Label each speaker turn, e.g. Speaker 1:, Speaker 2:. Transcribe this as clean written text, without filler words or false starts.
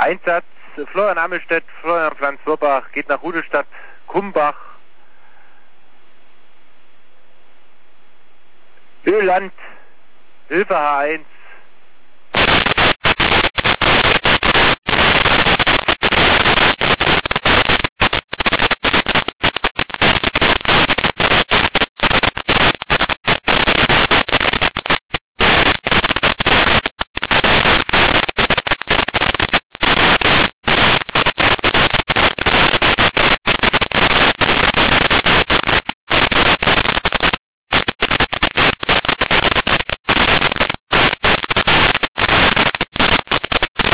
Speaker 1: Einsatz Florian Ammelstedt, Florian Franz Wurbach, geht nach Rudolstadt, Kumbach, Öland, Hilfe H1,